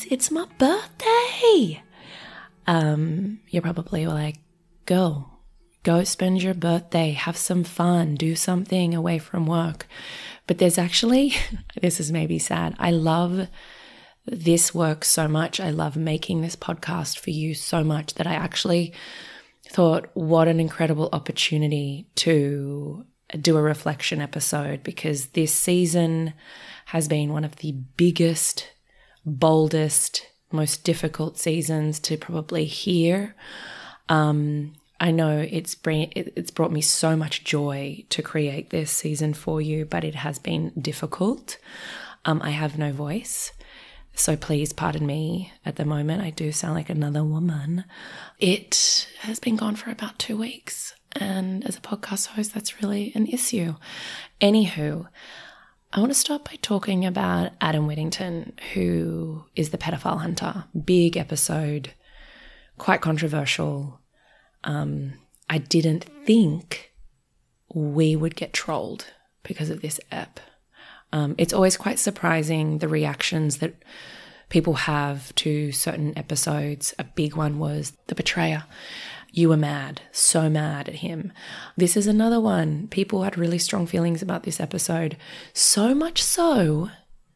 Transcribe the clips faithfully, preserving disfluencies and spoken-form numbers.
it's my birthday. Um, you're probably like, girl, go spend your birthday, have some fun, do something away from work. But there's actually, this is maybe sad, I love this work so much. I love making this podcast for you so much that I actually thought, what an incredible opportunity to do a reflection episode, because this season has been one of the biggest, boldest, most difficult seasons to probably hear. Um, I know it's bring, it's brought me so much joy to create this season for you, but it has been difficult. Um, I have no voice, so please pardon me at the moment. I do sound like another woman. It has been gone for about two weeks, and as a podcast host, that's really an issue. Anywho, I want to start by talking about Adam Whittington, who is the pedophile hunter. Big episode, quite controversial. Um, I didn't think we would get trolled because of this ep. Um, it's always quite surprising the reactions that people have to certain episodes. A big one was The Betrayer. You were mad, so mad at him. This is another one. People had really strong feelings about this episode, so much so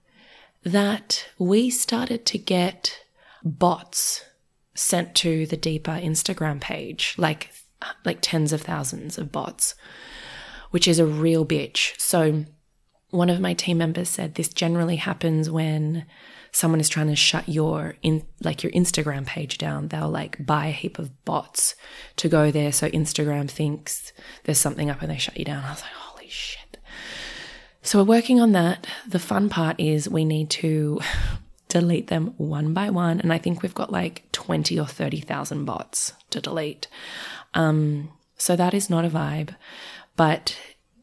that we started to get bots sent to the Deeper Instagram page, like like tens of thousands of bots, which is a real bitch. So one of my team members said this generally happens when someone is trying to shut your in like your Instagram page down. They'll like buy a heap of bots to go there so Instagram thinks there's something up and they shut you down. I was like, holy shit. So we're working on that. The fun part is we need to delete them one by one, and I think we've got like twenty or thirty thousand bots to delete. Um, so that is not a vibe. But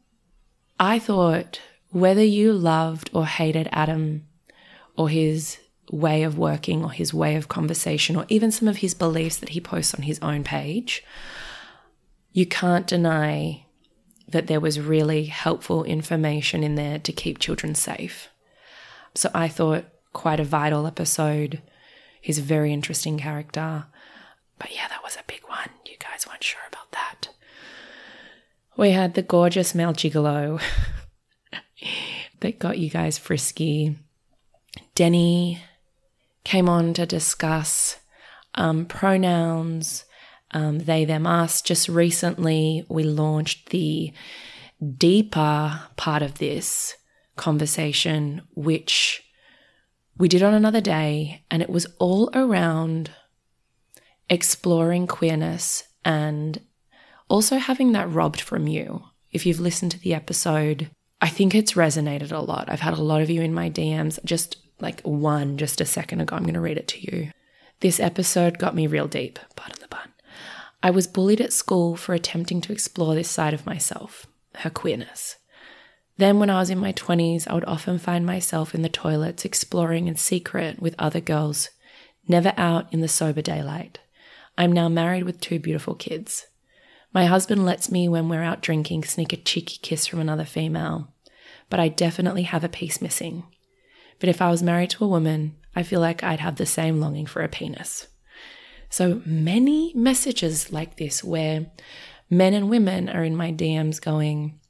I thought, whether you loved or hated Adam or his way of working or his way of conversation or even some of his beliefs that he posts on his own page, you can't deny that there was really helpful information in there to keep children safe. So I thought quite a vital episode. He's a very interesting character. But yeah, that was a big one. You guys weren't sure about that. We had the gorgeous male gigolo that got you guys frisky. Denny came on to discuss um, pronouns, um, they, them, us. Just recently, we launched the deeper part of this conversation, which we did on another day, and it was all around exploring queerness and also having that robbed from you. If you've listened to the episode, I think it's resonated a lot. I've had a lot of you in my D Ms, just like one just a second ago. I'm going to read it to you. This episode got me real deep. Pardon the pun. I was bullied at school for attempting to explore this side of myself, her queerness. Then when I was in my twenties, I would often find myself in the toilets exploring in secret with other girls, never out in the sober daylight. I'm now married with two beautiful kids. My husband lets me, when we're out drinking, sneak a cheeky kiss from another female, but I definitely have a piece missing. But if I was married to a woman, I feel like I'd have the same longing for a penis. So many messages like this where men and women are in my D Ms going,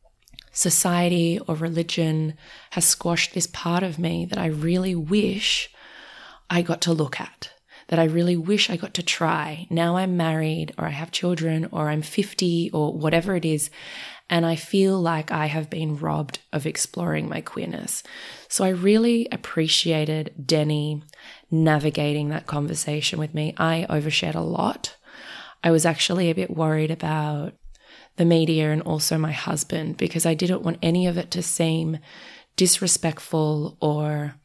society or religion has squashed this part of me that I really wish I got to look at, that I really wish I got to try. Now I'm married, or I have children, or I'm fifty, or whatever it is, and I feel like I have been robbed of exploring my queerness. So I really appreciated Denny navigating that conversation with me. I overshared a lot. I was actually a bit worried about the media and also my husband, because I didn't want any of it to seem disrespectful or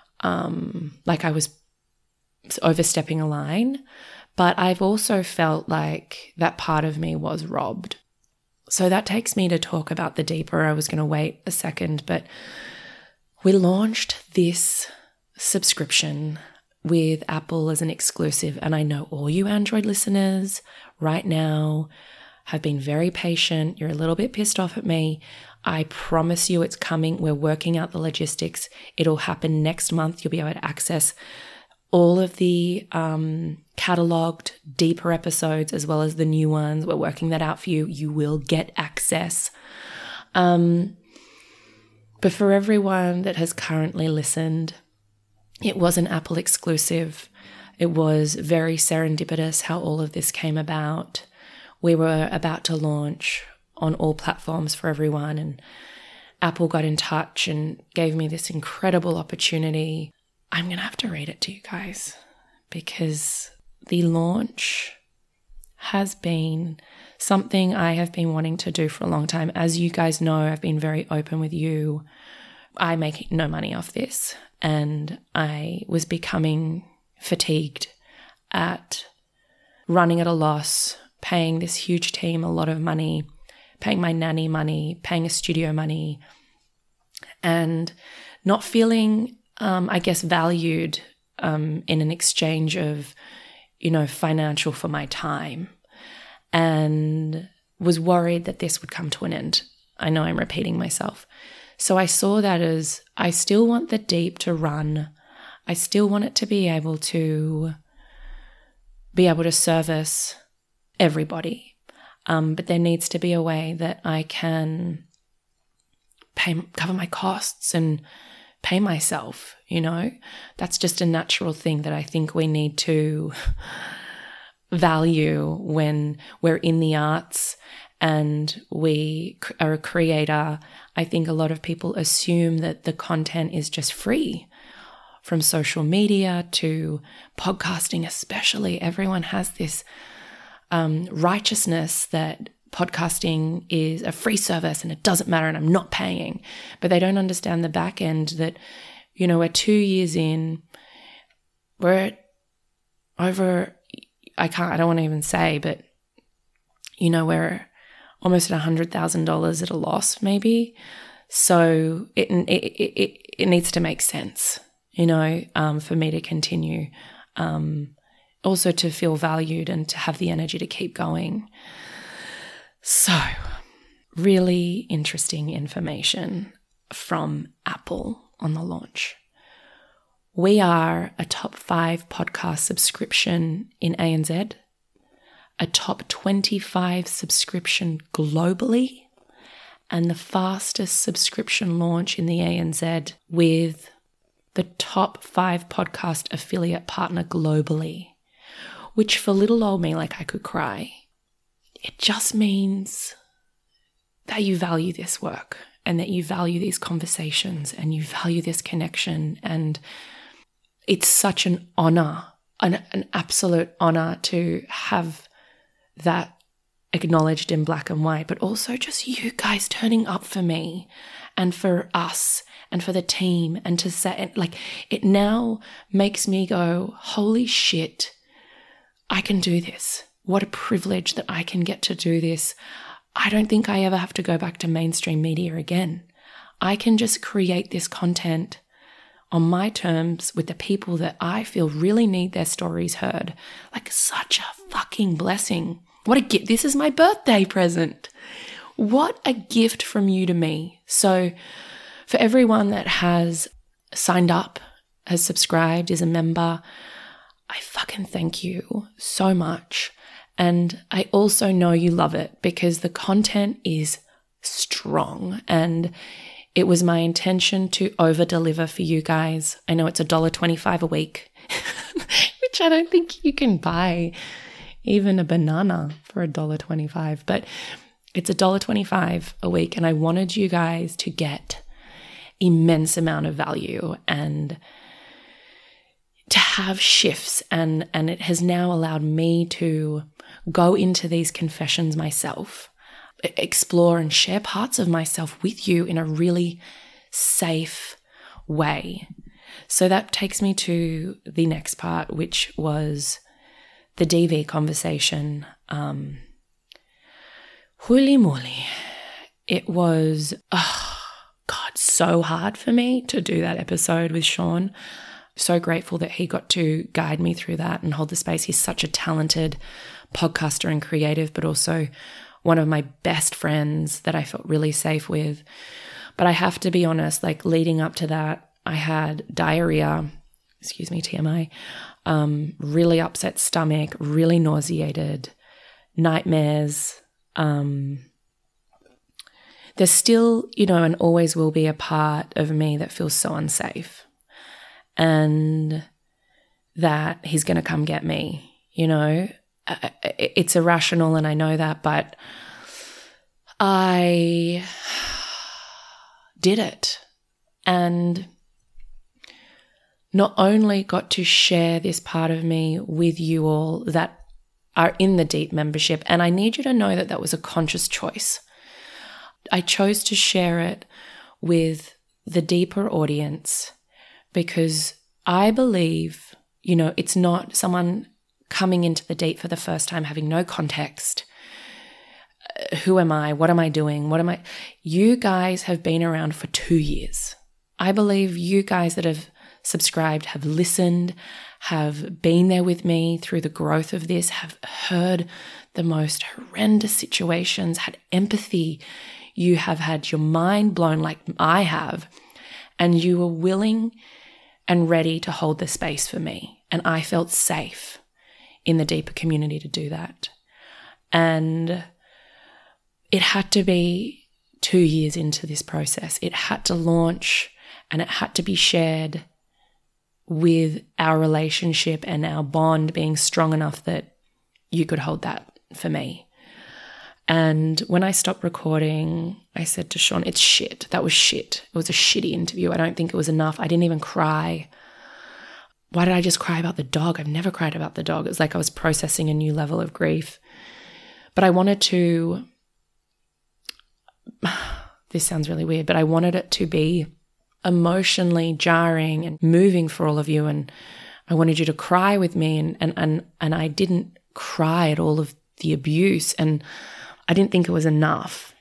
um, like I was overstepping a line. But I've also felt like that part of me was robbed. So that takes me to talk about the deeper. I was going to wait a second, but we launched this subscription with Apple as an exclusive. And I know all you Android listeners right now have been very patient. You're a little bit pissed off at me. I promise you it's coming. We're working out the logistics. It'll happen next month. You'll be able to access all of the um, catalogued deeper episodes as well as the new ones. We're working that out for you. You will get access. Um, but for everyone that has currently listened, it was an Apple exclusive. It was very serendipitous how all of this came about. We were about to launch on all platforms for everyone, and Apple got in touch and gave me this incredible opportunity. I'm going to have to read it to you guys because the launch has been something I have been wanting to do for a long time. As you guys know, I've been very open with you. I make no money off this, and I was becoming fatigued at running at a loss, paying this huge team a lot of money, paying my nanny money, paying a studio money, and not feeling, um, I guess, valued um, in an exchange of, you know, financial for my time, and was worried that this would come to an end. I know I'm repeating myself. So I saw that as I still want the Deep to run. I still want it to be able to be able to service everybody. Um, but there needs to be a way that I can pay, cover my costs and pay myself, you know. That's just a natural thing that I think we need to value when we're in the arts and we are a creator. I think a lot of people assume that the content is just free. From social media to podcasting especially, everyone has this um, righteousness that podcasting is a free service and it doesn't matter and I'm not paying. But they don't understand the back end that, you know, we're two years in, we're at over, I can't, I don't want to even say, but, you know, we're almost at one hundred thousand dollars at a loss maybe. So it, it, it, it needs to make sense. You know, um, for me to continue, um, also to feel valued and to have the energy to keep going. So, really interesting information from Apple on the launch. We are a top five podcast subscription in A N Z, a top twenty-five subscription globally, and the fastest subscription launch in the A N Z with the top five podcast affiliate partner globally, which for little old me, like I could cry. It just means that you value this work and that you value these conversations and you value this connection. And it's such an honor, an, an absolute honor to have that acknowledged in black and white, but also just you guys turning up for me and for us and for the team, and to say, like, it now makes me go, holy shit, I can do this. What a privilege that I can get to do this. I don't think I ever have to go back to mainstream media again. I can just create this content on my terms with the people that I feel really need their stories heard. Like, such a fucking blessing. What a gift. This is my birthday present. What a gift from you to me. So for everyone that has signed up, has subscribed, is a member, I fucking thank you so much. And I also know you love it because the content is strong, and it was my intention to over-deliver for you guys. I know it's one dollar twenty-five a week, which I don't think you can buy even a banana for one dollar twenty-five, but it's one dollar twenty-five a week, and I wanted you guys to get immense amount of value and to have shifts, and and it has now allowed me to go into these confessions myself, explore and share parts of myself with you in a really safe way. So that takes me to the next part, which was the D V conversation. Um, holy moly. It was, oh God, so hard for me to do that episode with Sean. So grateful that he got to guide me through that and hold the space. He's such a talented podcaster and creative, but also one of my best friends that I felt really safe with. But I have to be honest, like leading up to that, I had diarrhea, excuse me, T M I, um, really upset stomach, really nauseated, nightmares. Um, there's still, you know, and always will be a part of me that feels so unsafe, and that he's going to come get me, you know. It's irrational and I know that, but I did it. And not only got to share this part of me with you all that are in the Deep membership, and I need you to know that that was a conscious choice. I chose to share it with the deeper audience because I believe, you know, it's not someone coming into the Deep for the first time, having no context. Who am I? What am I doing? What am I? You guys have been around for two years. I believe you guys that have subscribed, have listened, have been there with me through the growth of this, have heard the most horrendous situations, had empathy. You have had your mind blown like I have, and you were willing and ready to hold the space for me. And I felt safe in the deeper community to do that. And it had to be two years into this process. It had to launch and it had to be shared with our relationship and our bond being strong enough that you could hold that for me. And when I stopped recording, I said to Sean, it's shit. That was shit. It was a shitty interview. I don't think it was enough. I didn't even cry. Why did I just cry about the dog? I've never cried about the dog. It was like I was processing a new level of grief. But I wanted to, this sounds really weird, but I wanted it to be emotionally jarring and moving for all of you. And I wanted you to cry with me. And, and, and, and I didn't cry at all of the abuse. And I didn't think it was enough.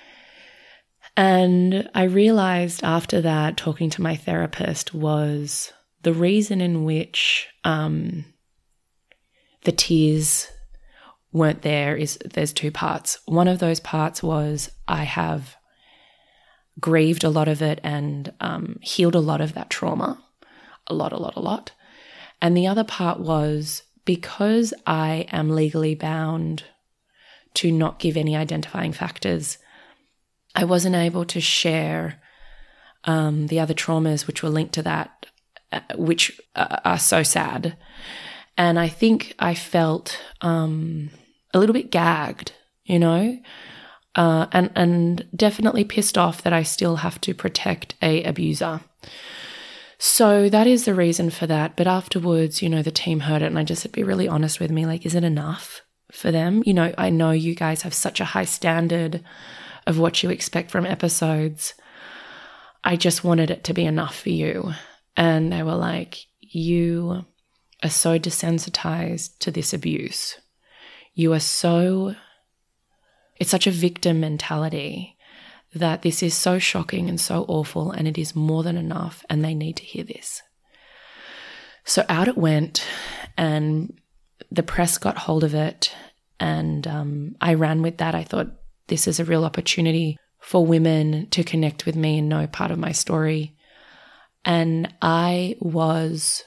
And I realized after that, talking to my therapist, was the reason in which um, the tears weren't there is there's two parts. One of those parts was I have grieved a lot of it and um, healed a lot of that trauma, a lot, a lot, a lot. And the other part was because I am legally bound to not give any identifying factors, I wasn't able to share um, the other traumas which were linked to that, uh, which uh, are so sad. And I think I felt um, a little bit gagged, you know, uh, and, and definitely pissed off that I still have to protect a abuser. So that is the reason for that. But afterwards, you know, the team heard it and I just said, be really honest with me, like, is it enough for them? You know, I know you guys have such a high standard of what you expect from episodes. I just wanted it to be enough for you. And they were like, you are so desensitized to this abuse. You are so, it's such a victim mentality that this is so shocking and so awful and it is more than enough and they need to hear this. So out it went and the press got hold of it and um, I ran with that. I thought this is a real opportunity for women to connect with me and know part of my story. And I was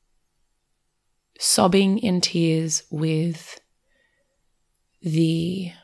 sobbing in tears with the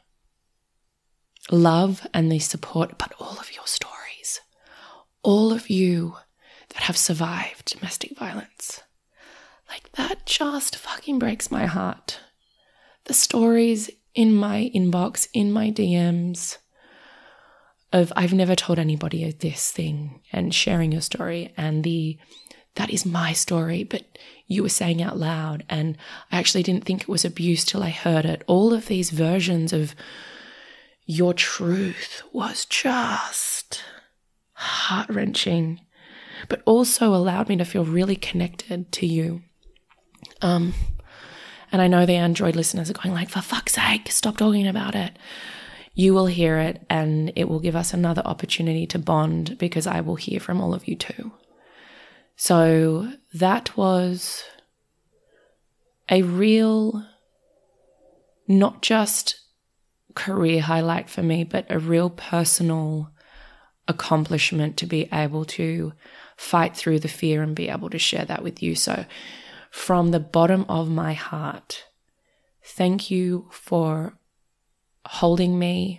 love and the support, but all of your stories, all of you that have survived domestic violence. Like that just fucking breaks my heart. The stories in my inbox, in my D Ms of I've never told anybody of this thing and sharing your story and the that is my story, but you were saying out loud and I actually didn't think it was abuse till I heard it. All of these versions of your truth was just heart-wrenching, but also allowed me to feel really connected to you. Um, and I know the Android listeners are going like, for fuck's sake, stop talking about it. You will hear it and it will give us another opportunity to bond because I will hear from all of you too. So that was a real, not just career highlight for me, but a real personal accomplishment to be able to fight through the fear and be able to share that with you. So from the bottom of my heart, thank you for holding me,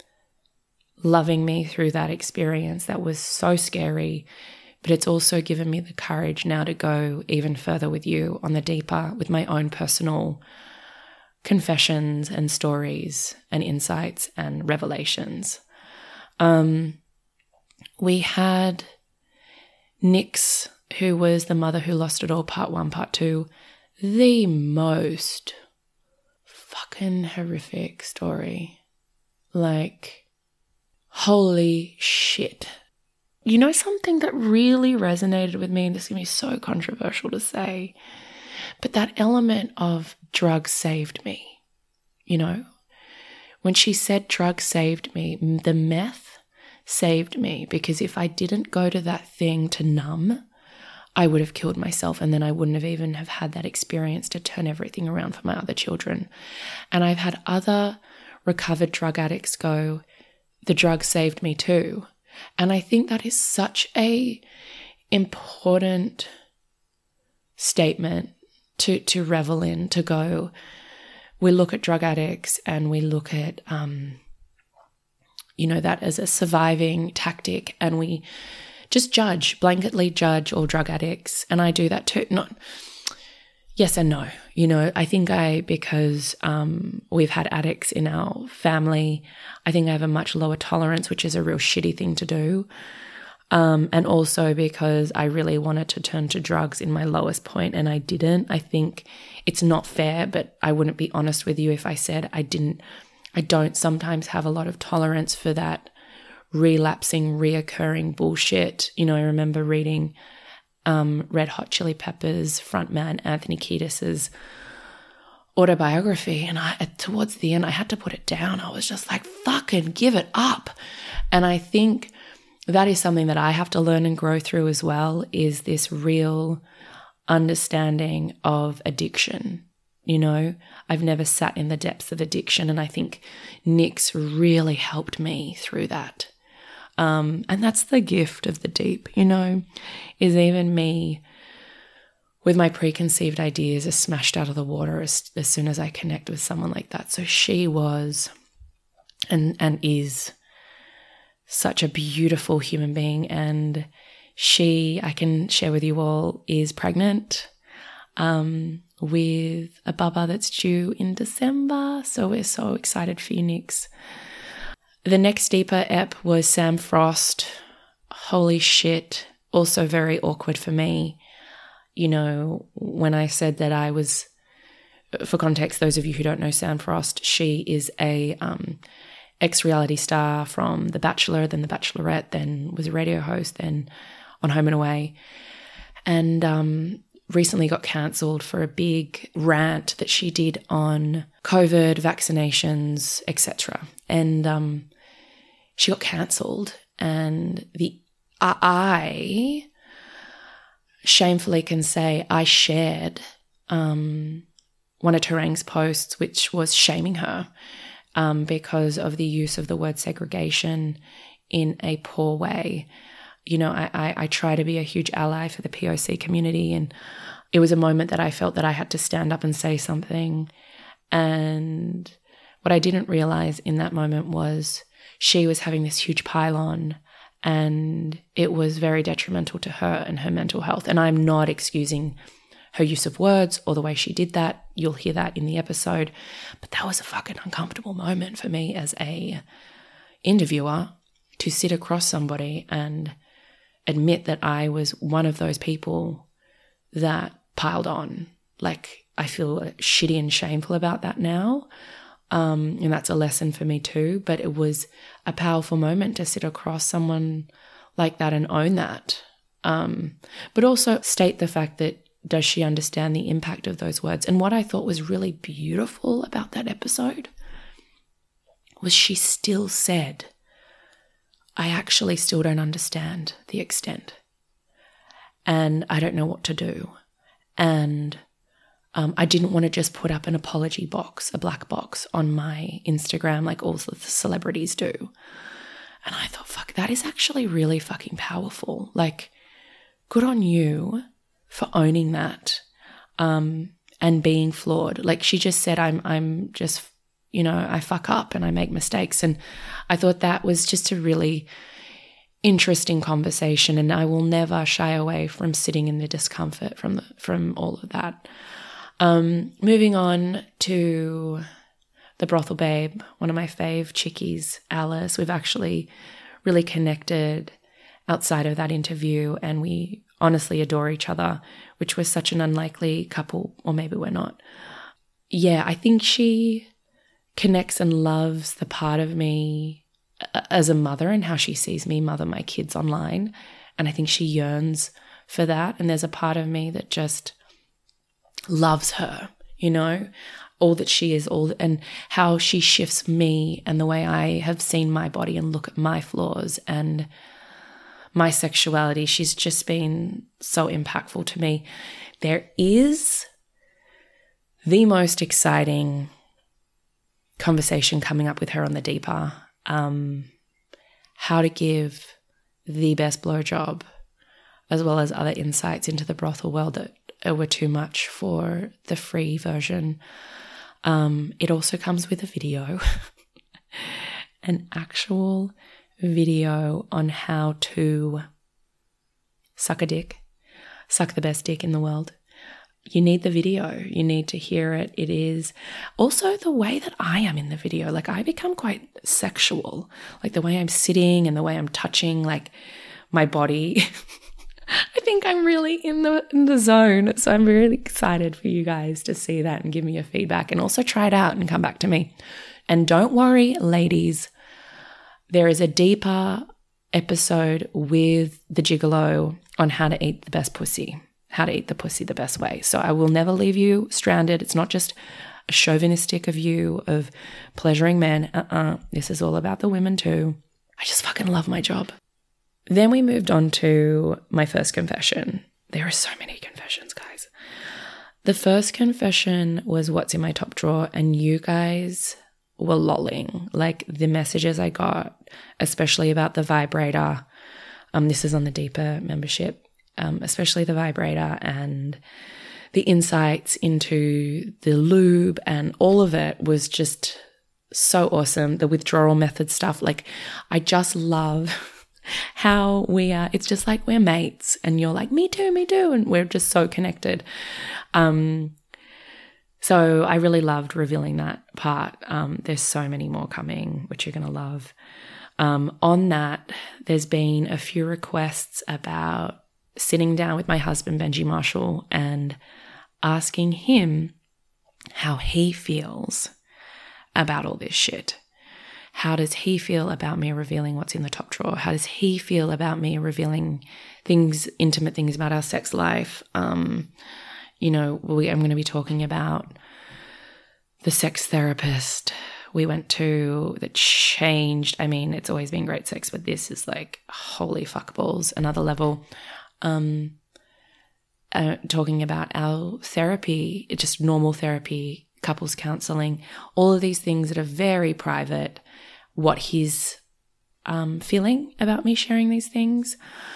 loving me through that experience that was so scary, but it's also given me the courage now to go even further with you on the deeper, with my own personal confessions and stories and insights and revelations. Um, we had Nix, who was the mother who lost it all, part one, part two, the most fucking horrific story. Like, holy shit. You know something that really resonated with me, and this is going to be so controversial to say, but that element of drugs saved me, you know? When she said drugs saved me, the meth saved me, because if I didn't go to that thing to numb, I would have killed myself, and then I wouldn't have even have had that experience to turn everything around for my other children. And I've had other recovered drug addicts go, the drug saved me too. And I think that is such a important statement to, to revel in, to go, we look at drug addicts and we look at, um, you know, that as a surviving tactic, and we just judge, blanketly judge all drug addicts. And I do that too. Not yes and no. You know, I think I, because um, we've had addicts in our family, I think I have a much lower tolerance, which is a real shitty thing to do. Um, and also because I really wanted to turn to drugs in my lowest point and I didn't. I think it's not fair, but I wouldn't be honest with you if I said I didn't, I don't sometimes have a lot of tolerance for that relapsing, reoccurring bullshit. You know, I remember reading um, Red Hot Chili Peppers frontman Anthony Kiedis's autobiography, and I, towards the end, I had to put it down. I was just like, fucking give it up. And I think that is something that I have to learn and grow through as well, is this real understanding of addiction. You know, I've never sat in the depths of addiction, and I think Nix really helped me through that. Um, and that's the gift of the deep, you know, is even me with my preconceived ideas are smashed out of the water as, as soon as I connect with someone like that. So she was and and is such a beautiful human being, and she, I can share with you all, is pregnant um, with a bubba that's due in December. So we're so excited for you, Nix. The next deeper ep was Sam Frost. Holy shit. Also very awkward for me. You know, when I said that I was, for context, those of you who don't know Sam Frost, she is a um, ex-reality star from The Bachelor, then The Bachelorette, then was a radio host, then on Home and Away. And um, recently got cancelled for a big rant that she did on COVID, vaccinations, et cetera. And um, she got cancelled, and the I shamefully can say I shared um, one of Terang's posts, which was shaming her um, because of the use of the word segregation in a poor way. You know, I, I, I try to be a huge ally for the P O C community, and it was a moment that I felt that I had to stand up and say something. And what I didn't realize in that moment was she was having this huge pile-on, and it was very detrimental to her and her mental health. And I'm not excusing her use of words or the way she did that. You'll hear that in the episode. But that was a fucking uncomfortable moment for me as a interviewer, to sit across somebody and admit that I was one of those people that piled on. Like, I feel shitty and shameful about that now. Um, and that's a lesson for me too. But it was a powerful moment to sit across someone like that and own that. Um, but also state the fact that, does she understand the impact of those words? And what I thought was really beautiful about that episode was she still said, I actually still don't understand the extent, and I don't know what to do. And um, I didn't want to just put up an apology box, a black box on my Instagram like all the celebrities do. And I thought, fuck, that is actually really fucking powerful. Like, good on you for owning that um, and being flawed. Like she just said, I'm, I'm just, you know, I fuck up and I make mistakes. And I thought that was just a really interesting conversation, and I will never shy away from sitting in the discomfort from the, from all of that. Um, moving on to the brothel babe, one of my fave chickies, Alice. We've actually really connected outside of that interview, and we honestly adore each other, which was such an unlikely couple, or maybe we're not. Yeah, I think she connects and loves the part of me as a mother and how she sees me mother my kids online. And I think she yearns for that. And there's a part of me that just loves her, you know, all that she is, all and how she shifts me and the way I have seen my body and look at my flaws and my sexuality. She's just been so impactful to me. There is the most exciting conversation coming up with her on the Deeper. Um, how to give the best blowjob, as well as other insights into the brothel world that were too much for the free version. Um, it also comes with a video, an actual video on how to suck a dick, suck the best dick in the world. You need the video. You need to hear it. It is also the way that I am in the video. Like I become quite sexual, like the way I'm sitting and the way I'm touching like my body. I think I'm really in the in the zone. So I'm really excited for you guys to see that and give me your feedback, and also try it out and come back to me. And don't worry, ladies, there is a deeper episode with the gigolo on how to eat the best pussy. How to eat the pussy the best way. So I will never leave you stranded. It's not just a chauvinistic of you of pleasuring men. Uh-uh. This is all about the women too. I just fucking love my job. Then we moved on to my first confession. There are so many confessions, guys. The first confession was what's in my top drawer, and you guys were lolling. Like the messages I got, especially about the vibrator. Um, this is on the Deeper membership. Um, especially the vibrator and the insights into the lube, and all of it was just so awesome. The withdrawal method stuff. Like I just love how we are. It's just like we're mates and you're like, me too, me too. And we're just so connected. Um, so I really loved revealing that part. Um, there's so many more coming, which you're going to love. Um, on that, there's been a few requests about sitting down with my husband, Benji Marshall, and asking him how he feels about all this shit. How does he feel about me revealing what's in the top drawer? How does he feel about me revealing things, intimate things about our sex life? Um, you know, we, I'm going to be talking about the sex therapist we went to that changed. I mean, it's always been great sex, but this is like, holy fuck balls, another level. Um, uh, talking about our therapy, just normal therapy, couples counseling, all of these things that are very private, what he's um, feeling about me sharing these things.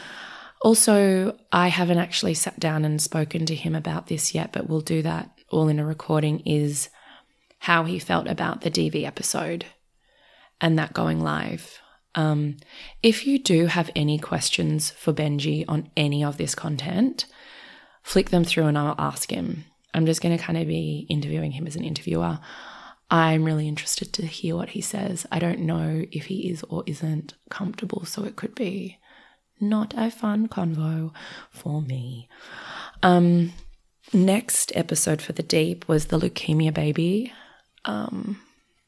Also, I haven't actually sat down and spoken to him about this yet, but we'll do that all in a recording, is how he felt about the D V episode and that going live. Um, if you do have any questions for Benji on any of this content, flick them through and I'll ask him. I'm just going to kind of be interviewing him as an interviewer. I'm really interested to hear what he says. I don't know if he is or isn't comfortable, so it could be not a fun convo for me. Um, next episode for the Deep was the leukemia baby. Um...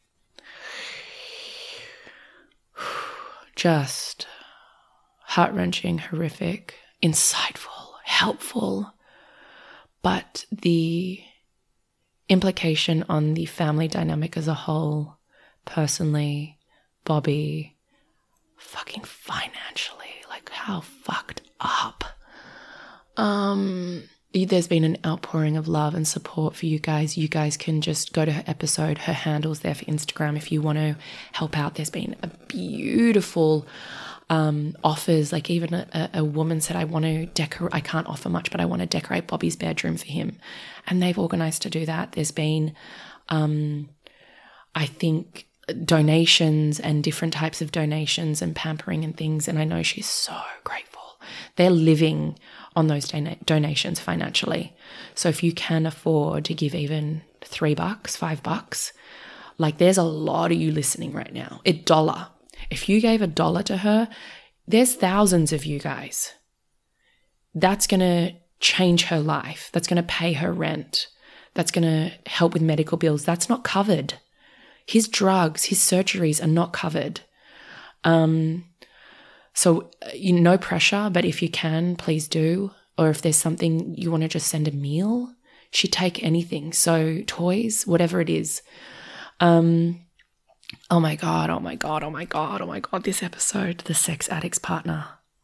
Just heart-wrenching, horrific, insightful, helpful, but the implication on the family dynamic as a whole, personally, Bobby, fucking financially, like how fucked up. Um, there's been an outpouring of love and support for you guys. You guys can just go to her episode. Her handle's there for Instagram if you want to help out. There's been a beautiful um, offers. Like even a, a woman said, I want to decorate, I can't offer much, but I want to decorate Bobby's bedroom for him. And they've organized to do that. There's been, um, I think, donations and different types of donations and pampering and things. And I know she's so grateful. They're living on those don- donations financially. So if you can afford to give even three bucks, five bucks, like there's a lot of you listening right now. A dollar. If you gave a dollar to her, there's thousands of you guys. That's going to change her life. That's going to pay her rent. That's going to help with medical bills. That's not covered. His drugs, his surgeries are not covered. Um, so you know, no pressure, but if you can, please do. Or if there's something you want to just send a meal, she'd take anything. So toys, whatever it is. Um, oh my God, oh my God, oh my God, oh my God, this episode, the sex addict's partner.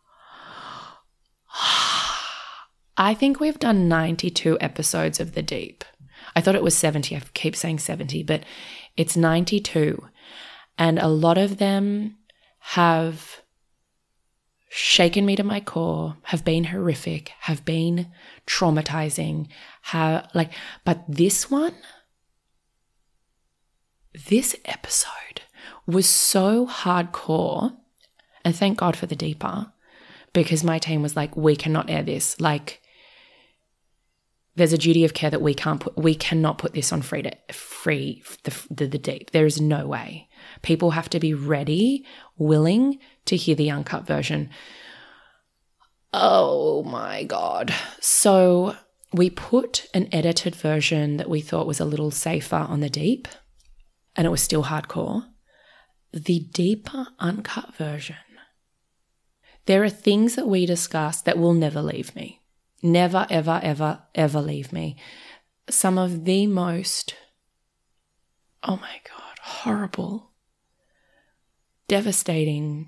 I think we've done ninety-two episodes of The Deep. I thought it was seventy. I keep saying seventy, but it's ninety-two. And a lot of them have shaken me to my core, have been horrific, have been traumatizing, have like, but this one, this episode was so hardcore, and thank God for The Deeper, because my team was like, we cannot air this. Like, there's a duty of care that we can't put, we cannot put this on free to free the, the, the deep. There is no way. People have to be ready, willing to hear the uncut version. Oh my God. So we put an edited version that we thought was a little safer on The Deep, and it was still hardcore. The deeper uncut version. There are things that we discuss that will never leave me. Never, ever, ever, ever leave me. Some of the most, oh my God, horrible, devastating,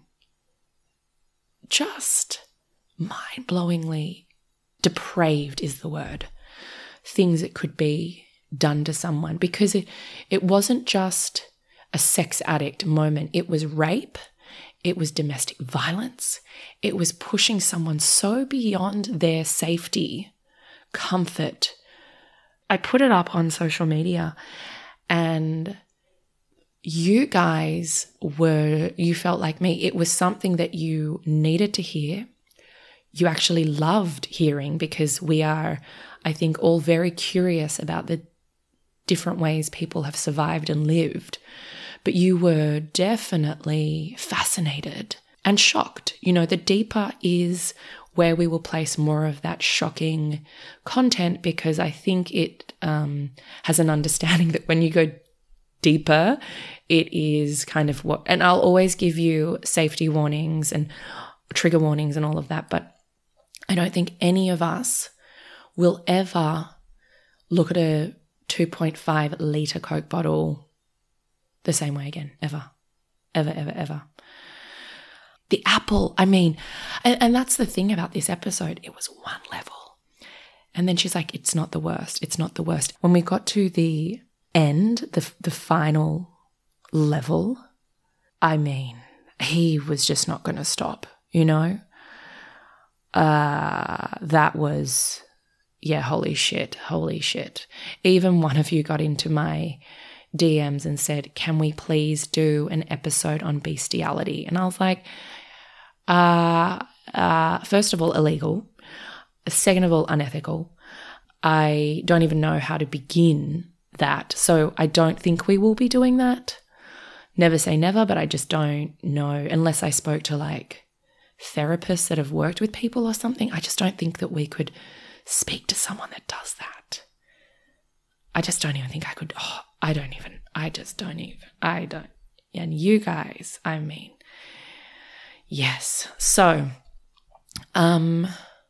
just mind-blowingly depraved is the word, things that could be done to someone, because it, it wasn't just a sex addict moment. It was rape. It was domestic violence. It was pushing someone so beyond their safety, comfort. I put it up on social media, and you guys were, you felt like me. It was something that you needed to hear. You actually loved hearing, because we are, I think, all very curious about the different ways people have survived and lived. But you were definitely fascinated and shocked. You know, The Deeper is where we will place more of that shocking content, because I think it um, has an understanding that when you go deeper, it is kind of what, and I'll always give you safety warnings and trigger warnings and all of that, but I don't think any of us will ever look at a two point five litre Coke bottle the same way again, ever, ever, ever, ever. The apple, I mean, and, and that's the thing about this episode, it was one level. And then she's like, it's not the worst, it's not the worst. When we got to the end, the the final level, I mean, he was just not going to stop, you know? Uh, that was, yeah, holy shit, holy shit. Even one of you got into my D Ms and said, can we please do an episode on bestiality? And I was like, uh, uh, first of all, illegal. Second of all, unethical. I don't even know how to begin that. So I don't think we will be doing that. Never say never, but I just don't know, unless I spoke to like therapists that have worked with people or something. I just don't think that we could speak to someone that does that. I just don't even think I could. Oh, I don't even. I just don't even. I don't. And you guys, I mean, yes. So, um,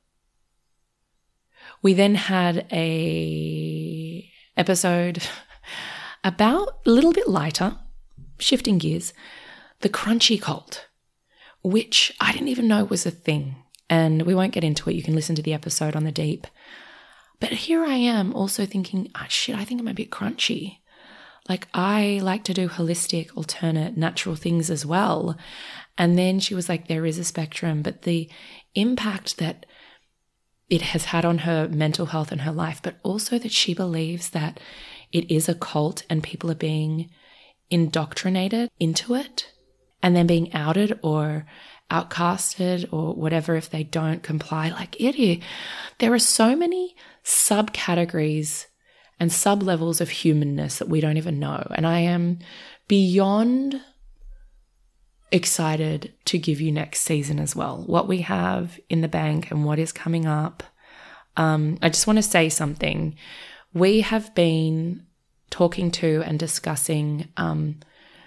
we then had a episode about a little bit lighter, shifting gears, the crunchy cult, which I didn't even know was a thing. And we won't get into it. You can listen to the episode on The Deep. But here I am also thinking, oh, shit, I think I'm a bit crunchy. Like, I like to do holistic, alternate, natural things as well. And then she was like, there is a spectrum, but the impact that it has had on her mental health and her life, but also that she believes that it is a cult and people are being indoctrinated into it and then being outed or outcasted or whatever if they don't comply. Like, it, there are so many subcategories and sub-levels of humanness that we don't even know. And I am beyond excited to give you next season as well, what we have in the bank and what is coming up. Um, I just want to say something. We have been talking to and discussing um,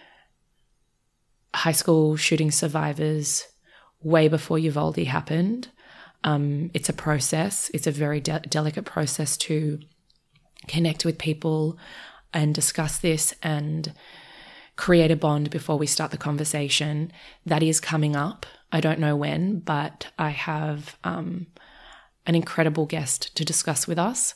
high school shooting survivors way before Uvalde happened. Um, it's a process. It's a very de- delicate process to connect with people and discuss this and create a bond before we start the conversation. That is coming up. I don't know when, but I have um, an incredible guest to discuss with us.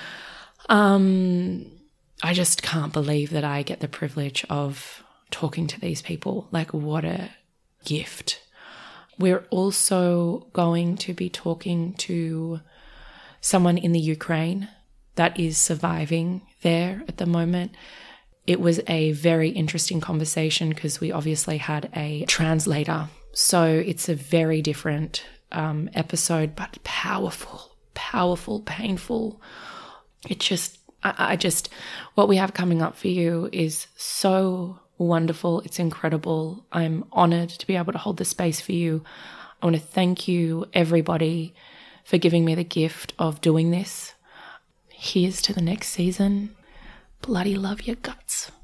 Um, I just can't believe that I get the privilege of talking to these people. Like, what a gift. We're also going to be talking to someone in the Ukraine that is surviving there at the moment. It was a very interesting conversation because we obviously had a translator. So it's a very different um, episode, but powerful, powerful, painful. It just, I, I just, what we have coming up for you is so wonderful. It's incredible. I'm honored to be able to hold the space for you. I want to thank you, everybody, for giving me the gift of doing this. Here's to the next season. Bloody love your guts.